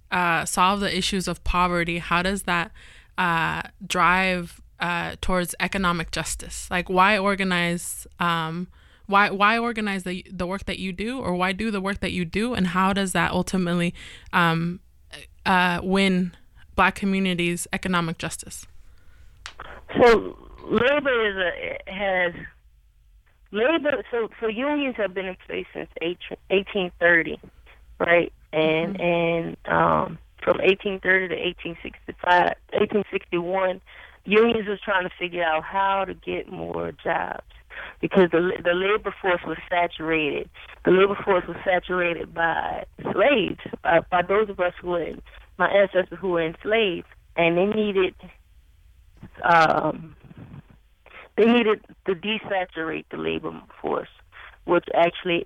solve the issues of poverty, how does that drive towards economic justice? Like, why organize? Why organize the work that you do, or why do the work that you do, and how does that ultimately win Black communities economic justice? So labor. So unions have been in place since 1830, right? And from 1830 to 1861, unions was trying to figure out how to get more jobs because the labor force was saturated. The labor force was saturated by slaves, by those of us who were my ancestors who were enslaved, and they needed to desaturate the labor force, which actually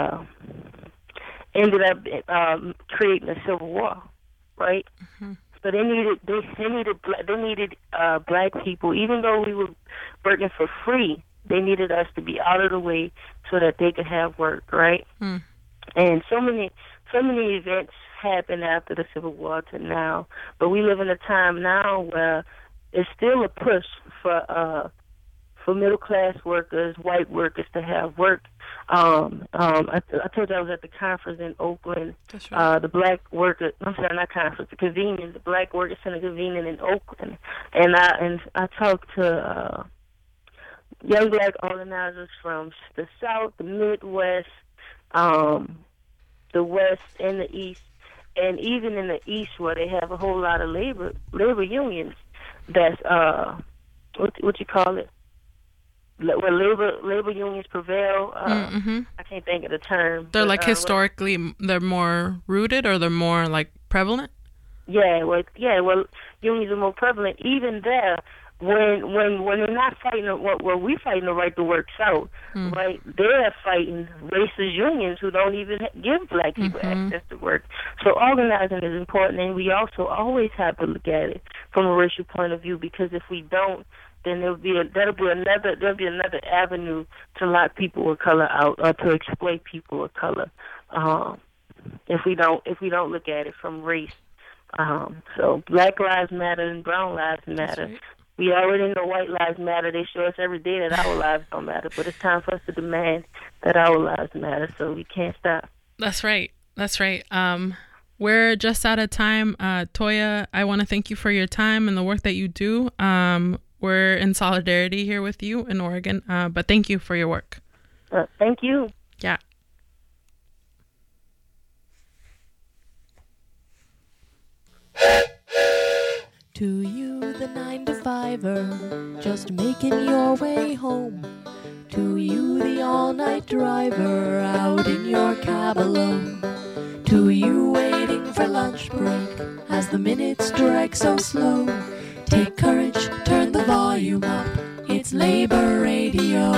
ended up creating a civil war, right? Mm-hmm. So they needed Black people, even though we were working for free. They needed us to be out of the way so that they could have work, right? Mm. And so many events happened after the Civil War to now, but we live in a time now where it's still a push for middle class workers, white workers to have work. I told you I was at the conference in Oakland. That's right. The Black Worker, I'm sorry, not conference, the convening, the Black Workers Center convening in Oakland, and I talked to young Black organizers from the South, the Midwest, the West, and the East, and even in the East where they have a whole lot of labor unions. That's what you call it? Where labor unions prevail. Mm-hmm. I can't think of the term. They're like historically, they're more rooted, or they're more like prevalent. Yeah, well, unions are more prevalent. Even there, when they're not fighting what we fighting the right to work South, right? They're fighting racist unions who don't even give Black people access to work. So organizing is important, and we also always have to look at it from a racial point of view, because if we don't, then there'll be another avenue to lock people of color out or to exploit people of color. If we don't look at it from race. So Black Lives Matter and Brown Lives Matter. Right. We already know white lives matter. They show us every day that our lives don't matter. But it's time for us to demand that our lives matter, so we can't stop. That's right. We're just out of time. Toya, I want to thank you for your time and the work that you do. We're in solidarity here with you in Oregon, but thank you for your work. Thank you. Yeah. To you, the 9-to-5er, just making your way home. To you, the all-night driver, out in your cab alone. To you, waiting for lunch break, as the minutes drag so slow. Take courage, turn the volume up, it's Labor Radio.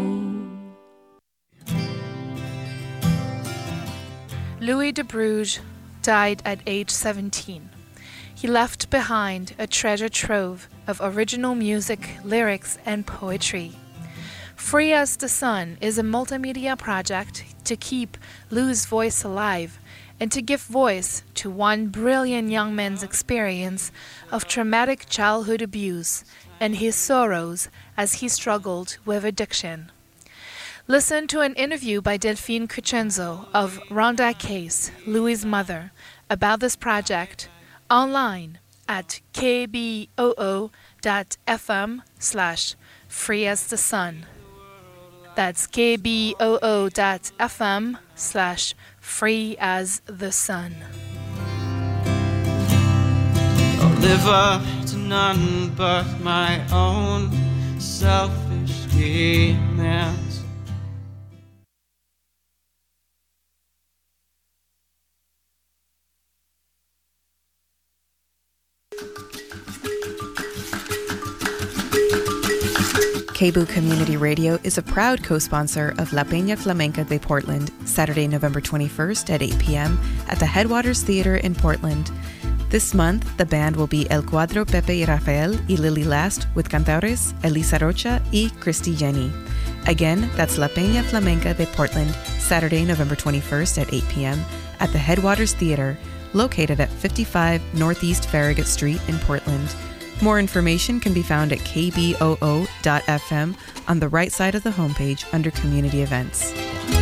Louis de Bruges died at age 17. He left behind a treasure trove of original music, lyrics, and poetry. Free as the Sun is a multimedia project to keep Lou's voice alive and to give voice to one brilliant young man's experience of traumatic childhood abuse and his sorrows as he struggled with addiction. Listen to an interview by Delphine Crescenzo of Rhonda Case, Louis' mother, about this project online at kboo.fm/freeasthesun. That's kboo.fm/freeasthesun. I'll live up to none but my own selfish demands. KBOO Community Radio is a proud co-sponsor of La Peña Flamenca de Portland, Saturday, November 21st at 8 p.m. at the Headwaters Theater in Portland. This month, the band will be El Cuadro Pepe y Rafael y Lily Last with cantaores Elisa Rocha y Christy Jenny. Again, that's La Peña Flamenca de Portland, Saturday, November 21st at 8 p.m. at the Headwaters Theater, located at 55 Northeast Farragut Street in Portland. More information can be found at kboo.fm on the right side of the homepage under Community Events.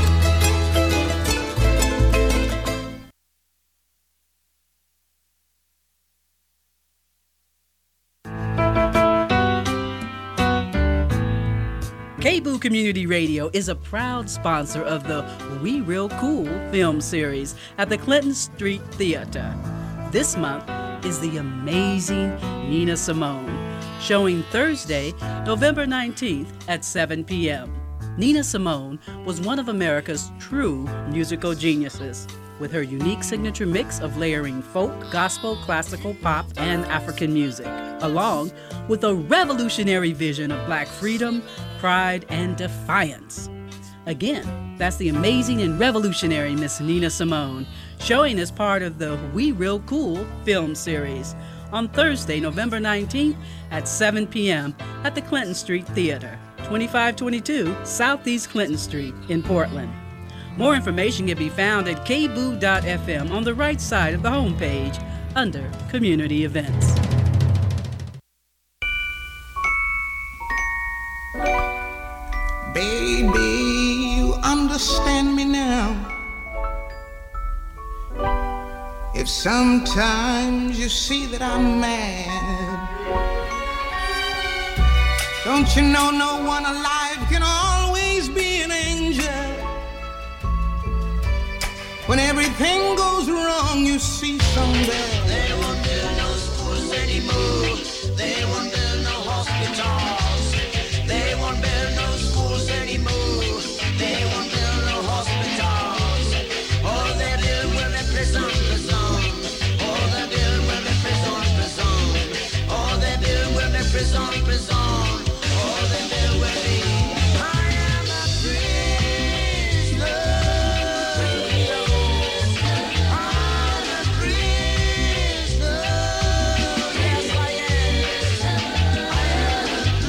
KBOO Community Radio is a proud sponsor of the We Real Cool film series at the Clinton Street Theater. This month is the amazing Nina Simone, showing Thursday, November 19th at 7 p.m. Nina Simone was one of America's true musical geniuses, with her unique signature mix of layering folk, gospel, classical, pop, and African music, along with a revolutionary vision of Black freedom, pride, and defiance. Again, that's the amazing and revolutionary Miss Nina Simone, showing as part of the We Real Cool film series on Thursday, November 19th at 7 p.m. at the Clinton Street Theater, 2522 Southeast Clinton Street in Portland. More information can be found at kboo.fm on the right side of the homepage under Community Events. Baby, you understand me now. If sometimes you see that I'm mad, don't you know no one alive can always be an angel? When everything goes wrong, you see some bad. They won't build no schools anymore. They won't build no hospitals. They won't build no schools anymore. They won't build no hospitals. All they build will be prison. All they build will be prison. All they build will be prison. All they build will be. I am a prisoner. I'm a prisoner. Yes, I am. I am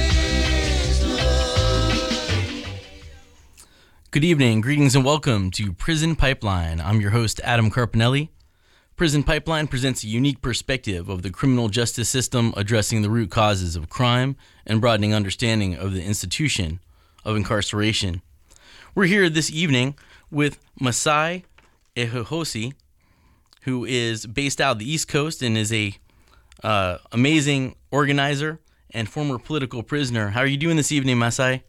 a prisoner. Good evening, greetings, and welcome to Prison Pipeline. I'm your host, Adam Carpinelli. Prison Pipeline presents a unique perspective of the criminal justice system, addressing the root causes of crime and broadening understanding of the institution of incarceration. We're here this evening with Masai Ehihosi, who is based out of the East Coast and is a amazing organizer and former political prisoner. How are you doing this evening, Masai?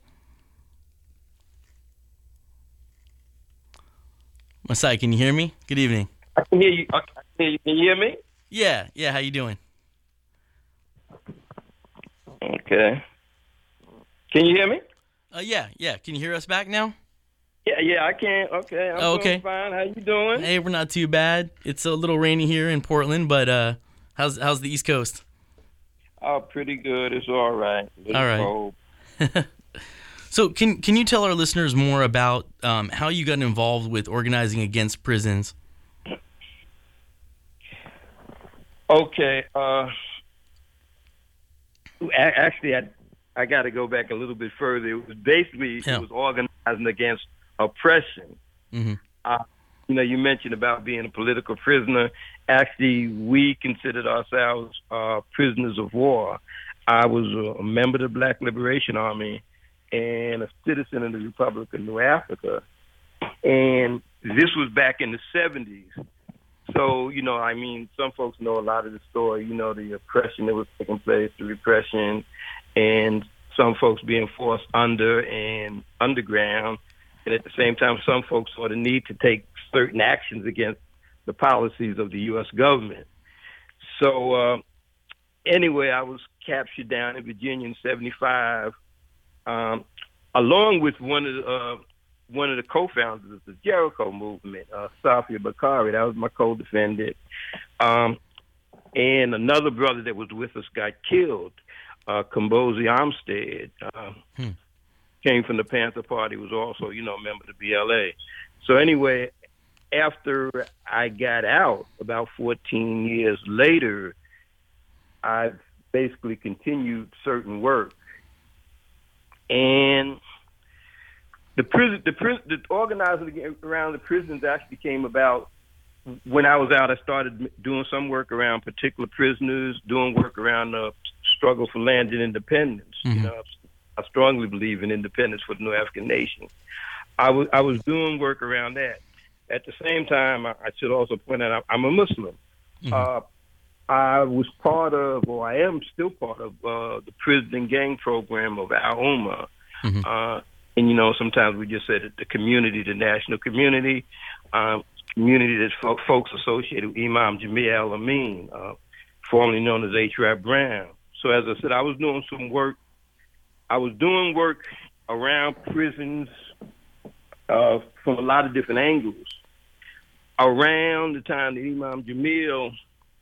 Masai, can you hear me? Good evening. I can hear you. Can you hear me? Yeah. How you doing? Okay. Can you hear me? Yeah. Can you hear us back now? Yeah, I can. Okay. I'm okay. doing fine. How you doing? Hey, we're not too bad. It's a little rainy here in Portland, but how's the East Coast? Oh, pretty good. It's all right. All right. Cold. So can you tell our listeners more about how you got involved with organizing against prisons? Okay. Actually, I got to go back a little bit further. It was basically it was organizing against oppression. Mm-hmm. You mentioned about being a political prisoner. Actually, we considered ourselves prisoners of war. I was a member of the Black Liberation Army and a citizen of the Republic of New Africa. And this was back in the 70s. So, some folks know a lot of the story, the oppression that was taking place, the repression, and some folks being forced under and underground. And at the same time, some folks saw the need to take certain actions against the policies of the U.S. government. So, anyway, I was captured down in Virginia in 1975, along with one of the co-founders of the Jericho movement, Safia Bakari. That was my co-defendant. And another brother that was with us got killed, Kambozi Armstead, came from the Panther Party, was also, a member of the BLA. So anyway, after I got out, about 14 years later, I basically continued certain work. And the organizing around the prisons actually came about when I was out, I started doing some work around particular prisoners, doing work around the struggle for land and independence. Mm-hmm. You know, I strongly believe in independence for the New African nation. I was doing work around that. At the same time, I should also point out I'm a Muslim. Mm-hmm. I was part of, or I am still part of, the prison and gang program of Al Ummah. Mm-hmm. And, you know, sometimes we just say that the community, the national community, community that folks associated with Imam Jamil Al-Amin, formerly known as H. Rap Brown. So as I said, I was doing some work. I was doing work around prisons from a lot of different angles. Around the time that Imam Jamil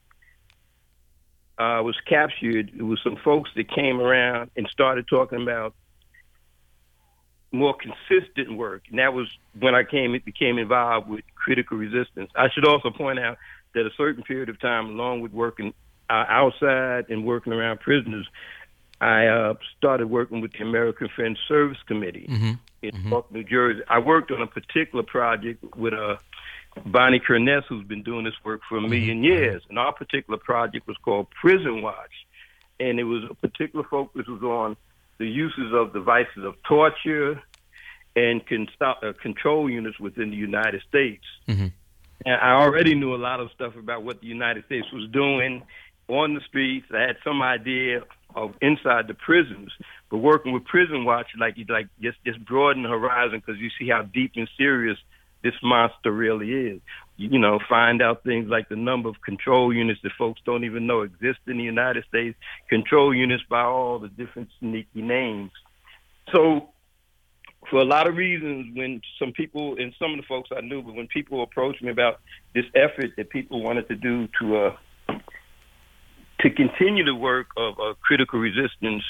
was captured, it was some folks that came around and started talking about more consistent work. And that was when I became involved with critical resistance. I should also point out that a certain period of time, along with working outside and working around prisoners, I started working with the American Friends Service Committee in Newark, New Jersey. I worked on a particular project with Bonnie Kerness, who's been doing this work for a million years. And our particular project was called Prison Watch. And it was a particular focus was on the uses of devices of torture and control units within the United States. Mm-hmm. And I already knew a lot of stuff about what the United States was doing on the streets. I had some idea of inside the prisons, but working with Prison Watch, just broaden the horizon because you see how deep and serious this monster really is. You know, find out things like the number of control units that folks don't even know exist in the United States, control units by all the different sneaky names. So for a lot of reasons, when some people, and some of the folks I knew, but when people approached me about this effort that people wanted to do to continue the work of critical resistance,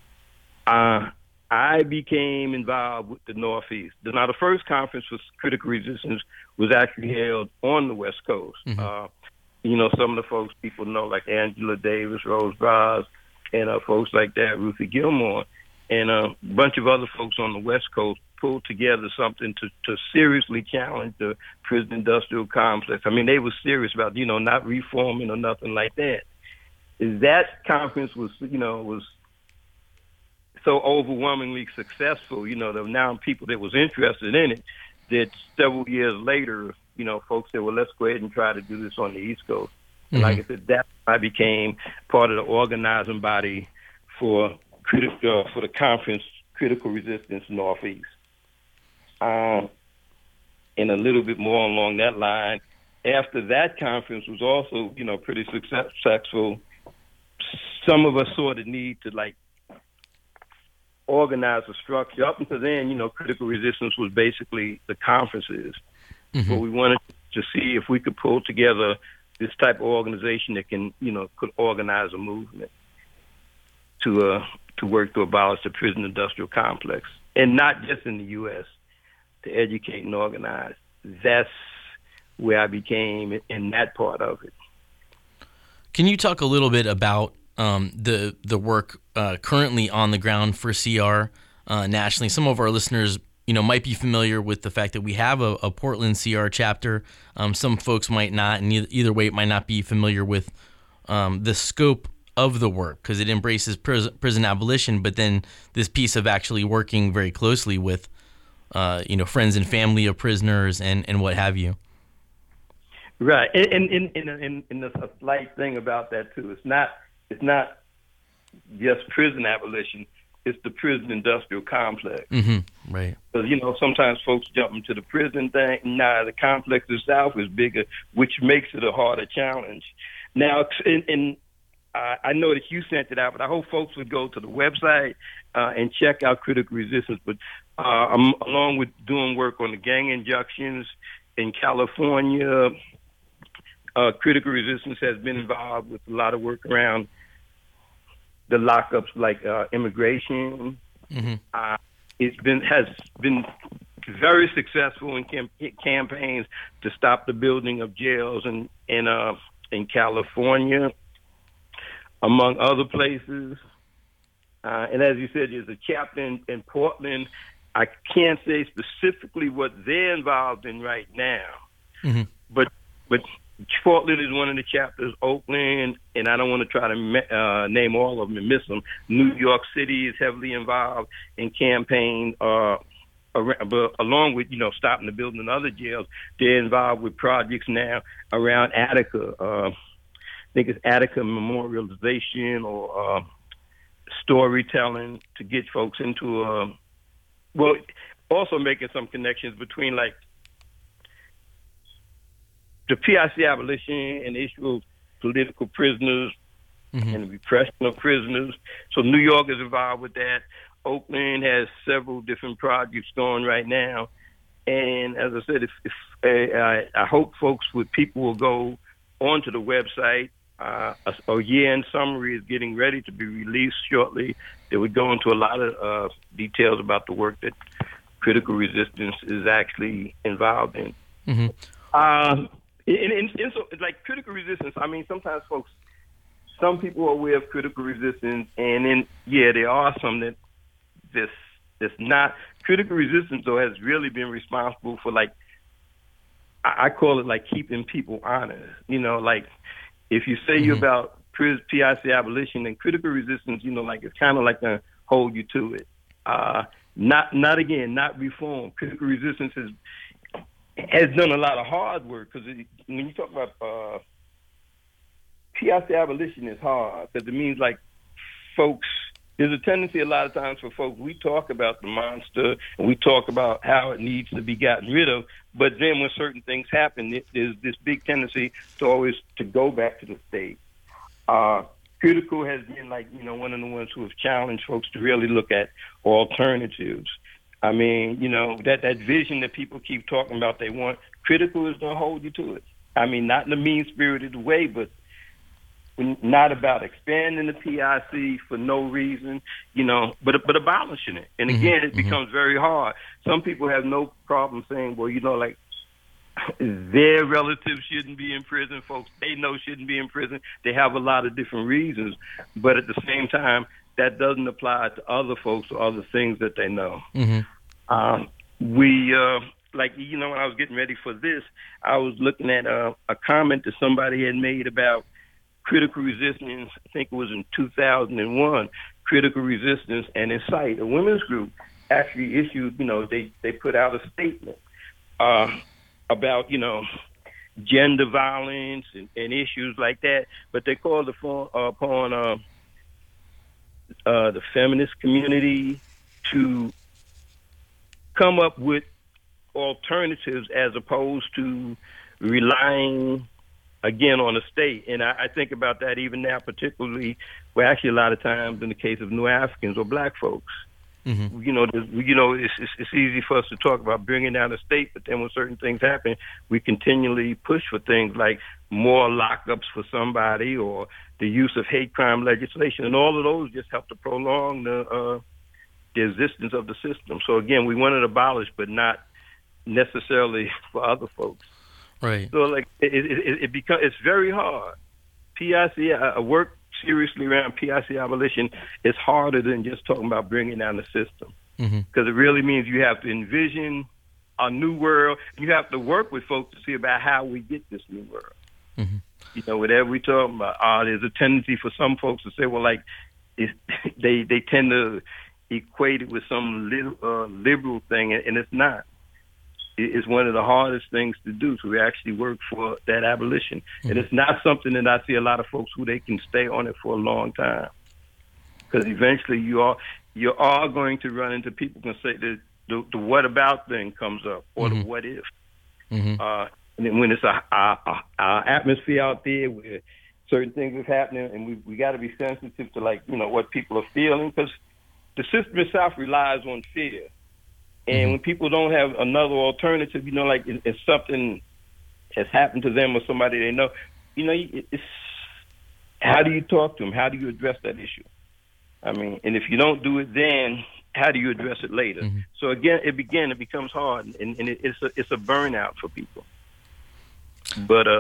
I became involved with the Northeast. Now, the first conference for critical resistance was actually held on the West Coast. Mm-hmm. You know, some of the folks people know, like Angela Davis, Rose Braz, and folks like that, Ruthie Gilmore, and a bunch of other folks on the West Coast pulled together something to seriously challenge the prison industrial complex. I mean, they were serious about, you know, not reforming or nothing like that. That conference was so overwhelmingly successful, you know, the amount of people that was interested in it, that several years later, you know, folks said, well, let's go ahead and try to do this on the East Coast. Mm-hmm. And like I said, that I became part of the organizing body for the conference Critical Resistance Northeast. And a little bit more along that line, after that conference was also, you know, pretty successful, some of us saw the need to, like, organize a structure. Up until then, you know, critical resistance was basically the conferences. Mm-hmm. But we wanted to see if we could pull together this type of organization that could organize a movement to work to abolish the prison industrial complex, and not just in the U.S., to educate and organize. That's where I became in that part of it. Can you talk a little bit about the work currently on the ground for CR nationally? Some of our listeners, you know, might be familiar with the fact that we have a Portland CR chapter. Some folks might not, and either way, it might not be familiar with the scope of the work, because it embraces prison abolition, but then this piece of actually working very closely with, friends and family of prisoners and what have you. Right, and a slight thing about that too. It's not just prison abolition. It's the prison industrial complex. Mm-hmm. Right. Because, you know, sometimes folks jump into the prison thing. Now, the complex itself is bigger, which makes it a harder challenge. Now, I know that you sent it out, but I hope folks would go to the website and check out Critical Resistance. But along with doing work on the gang injunctions in California, Critical Resistance has been involved with a lot of work around the lockups, like immigration. Mm-hmm. It has been very successful in campaigns to stop the building of jails in California, among other places. And as you said, there's a chapter in Portland. I can't say specifically what they're involved in right now, mm-hmm. but but Portland is one of the chapters. Oakland, and I don't want to try to name all of them and miss them. New York City is heavily involved in campaign. But along with, stopping the building and other jails, they're involved with projects now around Attica. I think it's Attica memorialization or storytelling to get folks into, also making some connections between like the PIC abolition and the issue of political prisoners and the repression of prisoners. So New York is involved with that. Oakland has several different projects going right now. And as I said, I hope people will go onto the website. A year-end summary is getting ready to be released shortly. It would go into a lot of details about the work that Critical Resistance is actually involved in. So, like Critical Resistance, I mean, sometimes some people are aware of Critical Resistance, and then, there are some that's not. Critical Resistance, though, has really been responsible for, like, I call it, like, keeping people honest. Like, if you say you're about PIC abolition and Critical Resistance, like, it's kind of like going to hold you to it. Not reform. Critical Resistance has done a lot of hard work, because when you talk about PIC abolition is hard, because it means like folks, there's a tendency a lot of times for folks, we talk about the monster and we talk about how it needs to be gotten rid of, but then when certain things happen, there's this big tendency to go back to the state. Critical has been like, one of the ones who have challenged folks to really look at alternatives. I mean, that vision that people keep talking about they want, Critical is going to hold you to it. I mean, not in a mean-spirited way, but not about expanding the PIC for no reason, but abolishing it. And again, it becomes very hard. Some people have no problem saying, well, like their relatives shouldn't be in prison, folks they know shouldn't be in prison. They have a lot of different reasons, but at the same time, that doesn't apply to other folks or other things that they know. When I was getting ready for this, I was looking at a comment that somebody had made about Critical Resistance. I think it was in 2001. Critical Resistance and Incite, a women's group, actually issued, they put out a statement about, gender violence and issues like that, but they called upon the feminist community to come up with alternatives as opposed to relying, again, on the state. And I think about that even now, particularly, actually a lot of times in the case of New Africans or black folks. It's easy for us to talk about bringing down the state, but then when certain things happen, we continually push for things like more lockups for somebody or the use of hate crime legislation, and all of those just help to prolong the existence of the system. So again, we want it abolished, but not necessarily for other folks. Right. So like it's very hard. PIC work seriously around PIC abolition is harder than just talking about bringing down the system, because it really means you have to envision a new world. You have to work with folks to see about how we get this new world. Whatever we talking about, there's a tendency for some folks to say, well, like they tend to equate it with some liberal thing, and it's not. It's one of the hardest things to do, to actually work for that abolition. And it's not something that I see a lot of folks who they can stay on it for a long time. Because eventually you are going to run into people who can say that the what about thing comes up, or the what if. And then when it's a atmosphere out there where certain things are happening, and we got to be sensitive to what people are feeling, because the system itself relies on fear. And when people don't have another alternative, if something has happened to them or somebody they know, it's how do you talk to them? How do you address that issue? I mean, and if you don't do it then, how do you address it later? So again, it becomes hard, and it's a burnout for people. But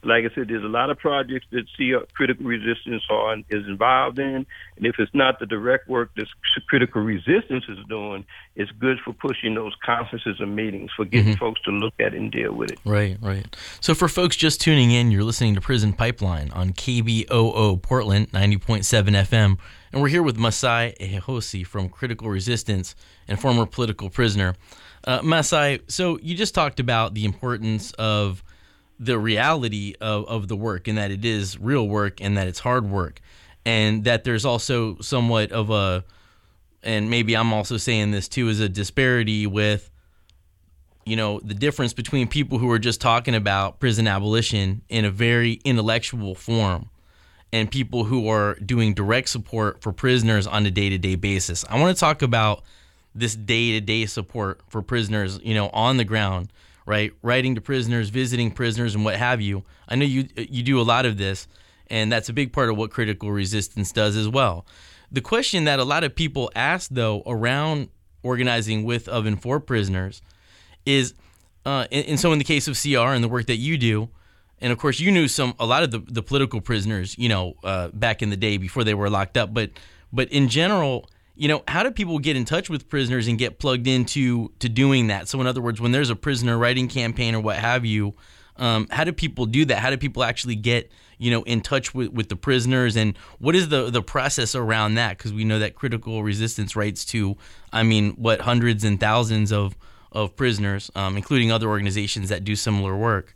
like I said, there's a lot of projects that critical resistance is involved in, and if it's not the direct work that critical resistance is doing, it's good for pushing those conferences and meetings, for getting folks to look at it and deal with it. Right. So for folks just tuning in, you're listening to Prison Pipeline on KBOO Portland 90.7 FM, and we're here with Masai Ehosi from Critical Resistance and former political prisoner. Masai, so you just talked about the importance of the reality of the work, and that it is real work and that it's hard work, and that there's also somewhat of a, and maybe I'm also saying this too, is a disparity with, the difference between people who are just talking about prison abolition in a very intellectual form and people who are doing direct support for prisoners on a day-to-day basis. I want to talk about this day-to-day support for prisoners, on the ground, right? Writing to prisoners, visiting prisoners, and what have you. I know you do a lot of this, and that's a big part of what Critical Resistance does as well. The question that a lot of people ask, though, around organizing with, of, and for prisoners is, and so in the case of CR and the work that you do, and of course you knew a lot of the political prisoners, back in the day before they were locked up, but in general, how do people get in touch with prisoners and get plugged into doing that? So in other words, when there's a prisoner writing campaign or what have you, how do people do that? How do people actually get, in touch with the prisoners? And what is the process around that? Because we know that Critical Resistance writes to, hundreds and thousands of prisoners, including other organizations that do similar work.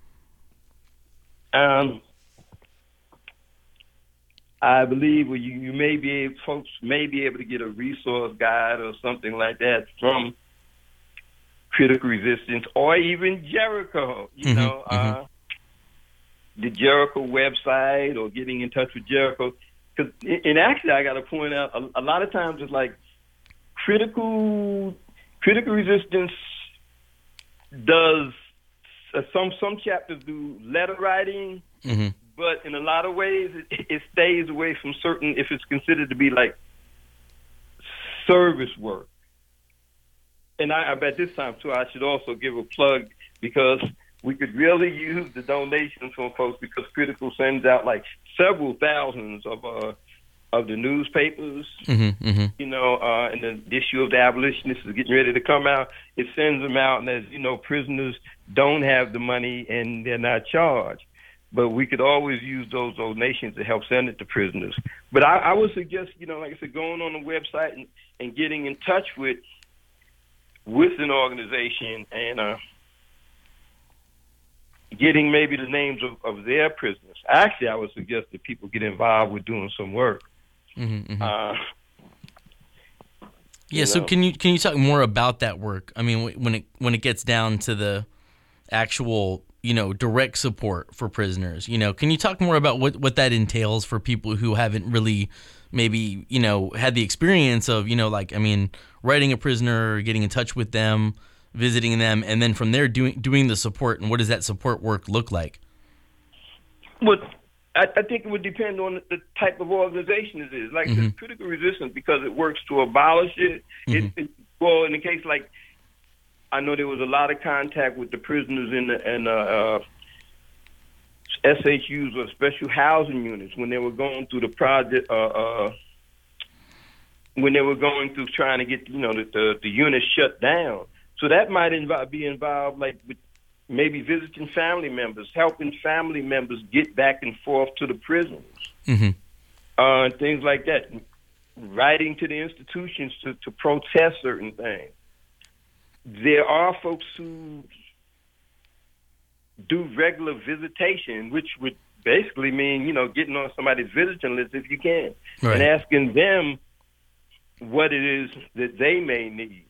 I believe folks may be able to get a resource guide or something like that from Critical Resistance or even Jericho, the Jericho website, or getting in touch with Jericho. And actually, I got to point out, a lot of times it's like Critical Resistance does, some chapters do letter writing, but in a lot of ways, it stays away from certain, if it's considered to be like service work. And I bet this time, too, I should also give a plug, because we could really use the donations from folks, because Critical sends out like several thousands of the newspapers, and the issue of the abolitionists is getting ready to come out. It sends them out, and as prisoners don't have the money and they're not charged. But we could always use those donations to help send it to prisoners. But I would suggest, like I said, going on the website and getting in touch with an organization and getting maybe the names of their prisoners. Actually, I would suggest that people get involved with doing some work. So can you talk more about that work? I mean, when it gets down to the actual direct support for prisoners, can you talk more about what that entails for people who haven't really maybe had the experience of writing a prisoner, getting in touch with them, visiting them, and then from there doing the support? And what does that support work look like? Well, I think it would depend on the type of organization it is. Like the Critical Resistance, because it works to abolish it. Well, in the case like, I know there was a lot of contact with the prisoners in the SHUs, or special housing units, when they were going through the project, when they were going through trying to get the units shut down. So that might be involved, like with maybe visiting family members, helping family members get back and forth to the prisons, things like that. Writing to the institutions to protest certain things. There are folks who do regular visitation, which would basically mean, getting on somebody's visiting list if you can, and asking them what it is that they may need.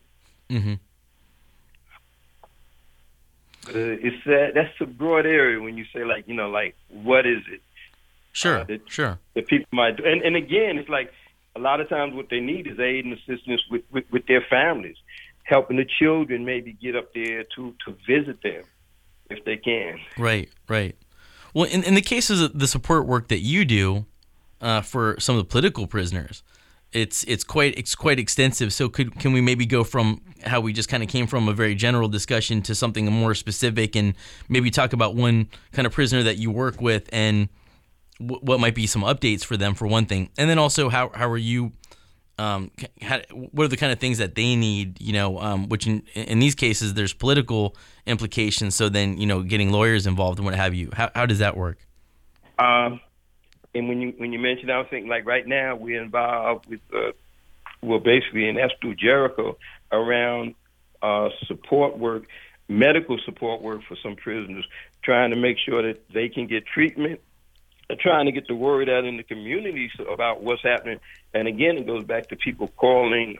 That's a broad area when you say what is it? Sure. That people might do. And again, it's like a lot of times what they need is aid and assistance with their families, helping the children maybe get up there to visit them if they can. Right. Well, in the cases of the support work that you do for some of the political prisoners, it's quite extensive. So can we maybe go from how we just kind of came from a very general discussion to something more specific, and maybe talk about one kind of prisoner that you work with and what might be some updates for them, for one thing, and then also how are you, what are the kind of things that they need, which in these cases there's political implications. So then getting lawyers involved and what have you. How does that work? And when you mentioned, I was thinking, like, right now we're involved with basically, and that's through Jericho, around support work, medical support work for some prisoners, trying to make sure that they can get treatment, trying to get the word out in the communities about what's happening. And again, it goes back to people calling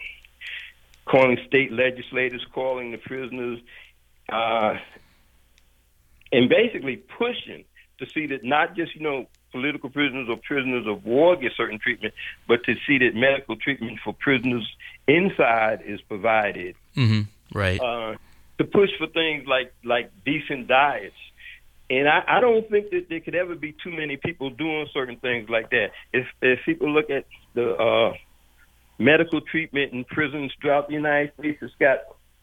state legislators, calling the prisoners, and basically pushing to see that not just, political prisoners or prisoners of war get certain treatment, but to see that medical treatment for prisoners inside is provided. Mm-hmm. Right. To push for things like decent diets. And I don't think that there could ever be too many people doing certain things like that. If people look at the medical treatment in prisons throughout the United States, it's got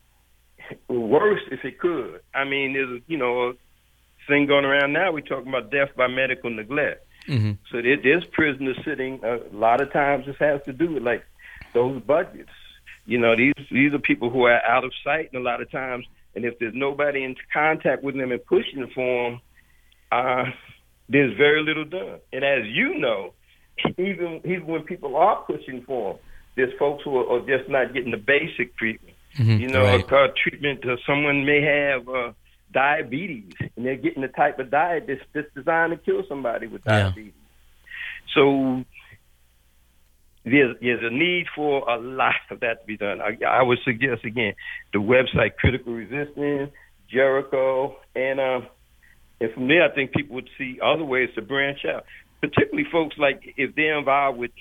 worse if it could. I mean, there's a thing going around now. We're talking about death by medical neglect. Mm-hmm. So there's prisoners sitting. A lot of times this has to do with like those budgets. These are people who are out of sight, and a lot of times. And if there's nobody in contact with them and pushing for them, there's very little done. And as you know, even when people are pushing for them, there's folks who are just not getting the basic treatment. Mm-hmm. Right. Treatment someone may have diabetes, and they're getting the type of diet that's designed to kill somebody with diabetes. So there's a need for a lot of that to be done. I would suggest, again, the website Critical Resistance, Jericho, and from there I think people would see other ways to branch out, particularly folks like if they're involved with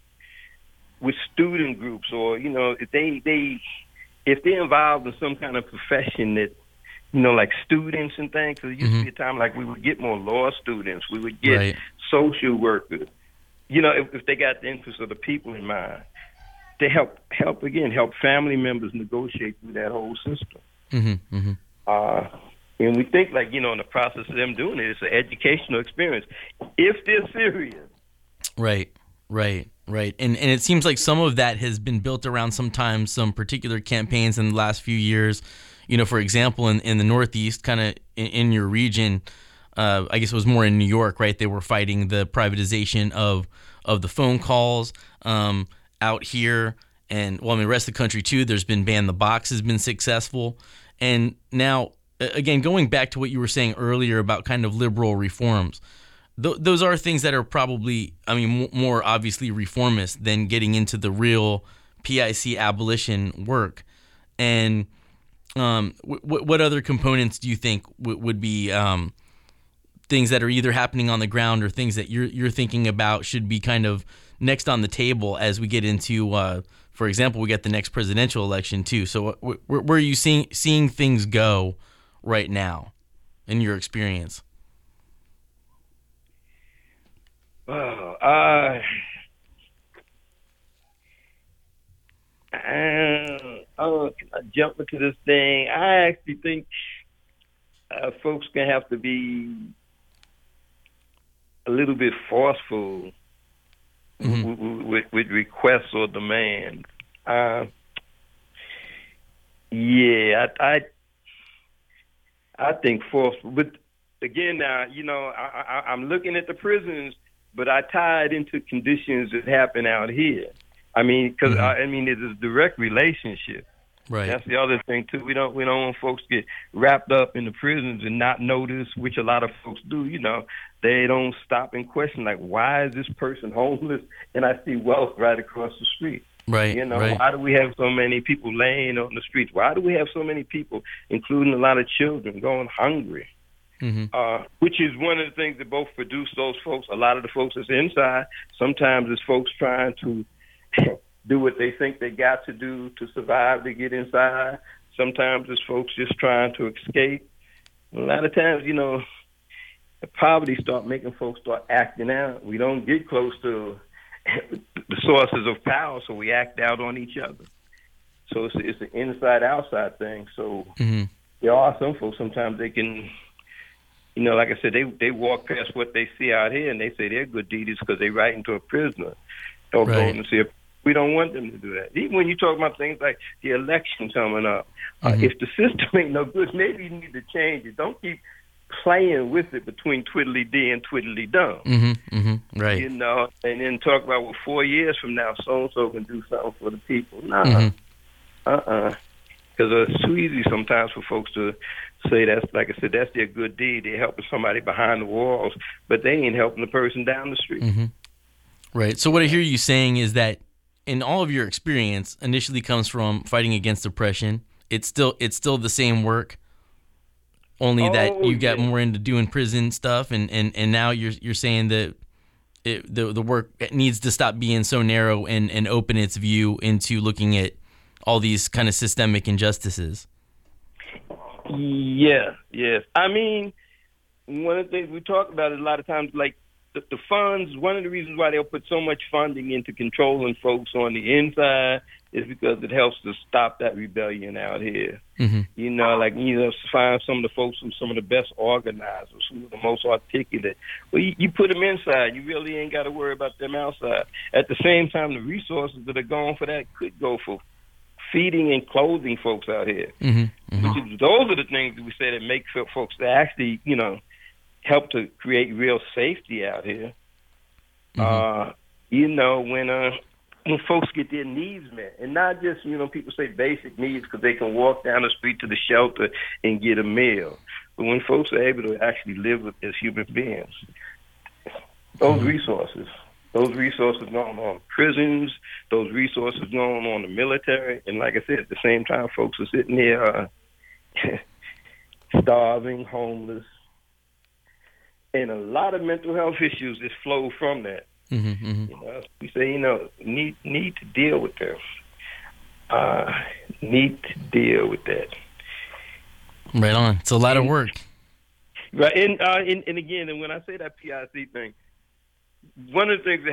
student groups, or if they're involved in some kind of profession that like students and things. Because it used to be a time like we would get more law students, we would get social workers. If they got the interest of the people in mind, to help family members negotiate through that whole system. Mm-hmm. Mm-hmm. And we think in the process of them doing it's an educational experience if they're serious. Right. And it seems like some of that has been built around sometimes some particular campaigns in the last few years. For example, in the Northeast, kind of in your region, I guess it was more in New York, right? They were fighting the privatization of the phone calls out here. And, the rest of the country, too. There's been Ban the Box has been successful. And now, again, going back to what you were saying earlier about kind of liberal reforms, those are things that are probably, more obviously reformist than getting into the real PIC abolition work. And what other components do you think would be things that are either happening on the ground or things that you're thinking about should be kind of next on the table as we get into, for example, we get the next presidential election too. So where are you seeing things go right now in your experience? Well, can I jump into this thing? I actually think folks gonna have to be a little bit forceful with requests or demands. I think forceful. But again, now I'm looking at the prisons, but I tie it into conditions that happen out here. Because there's a direct relationship. Right. That's the other thing too. We don't want folks to get wrapped up in the prisons and not notice, which a lot of folks do. They don't stop and question, like, why is this person homeless and I see wealth right across the street? Right. Right. Why do we have so many people laying on the streets? Why do we have so many people, including a lot of children, going hungry? Mm-hmm. Which is one of the things that both produce those folks. A lot of the folks that's inside, sometimes it's folks trying to do what they think they got to do to survive to get inside. Sometimes it's folks just trying to escape. A lot of times, the poverty start making folks start acting out. We don't get close to the sources of power, so we act out on each other. So it's an inside-outside thing. So there are some folks, sometimes they can, like I said, they walk past what they see out here, and they say they're good deeds because they write into a prisoner. Don't go and see we don't want them to do that. Even when you talk about things like the election coming up, if the system ain't no good, maybe you need to change it. Don't keep playing with it between twiddly-dee and twiddly-dum. Right. And then talk about, 4 years from now, so-and-so can do something for the people. Nah. Because it's too easy sometimes for folks to say that's, like I said, that's their good deed. They're helping somebody behind the walls, but they ain't helping the person down the street. Right. So what I hear you saying is that in all of your experience initially comes from fighting against oppression. It's still the same work, only that you got more into doing prison stuff, and now you're saying that the work needs to stop being so narrow and open its view into looking at all these kind of systemic injustices. Yes. I mean, one of the things we talk about is a lot of times, like the funds, one of the reasons why they'll put so much funding into controlling folks on the inside is because it helps to stop that rebellion out here. Find some of the folks who are some of the best organizers, who are the most articulate. Well, you put them inside. You really ain't got to worry about them outside. At the same time, the resources that are going for that could go for feeding and clothing folks out here. Those are the things that we say that make folks that actually, help to create real safety out here. When folks get their needs met, and not just, people say basic needs because they can walk down the street to the shelter and get a meal. But when folks are able to actually live as human beings, those resources going on prisons, those resources going on the military, and like I said, at the same time, folks are sitting there starving, homeless, and a lot of mental health issues that flow from that. We say, need to deal with them. Need to deal with that. Right on. It's a lot of work. Right, and again, and when I say that PIC thing, one of the things that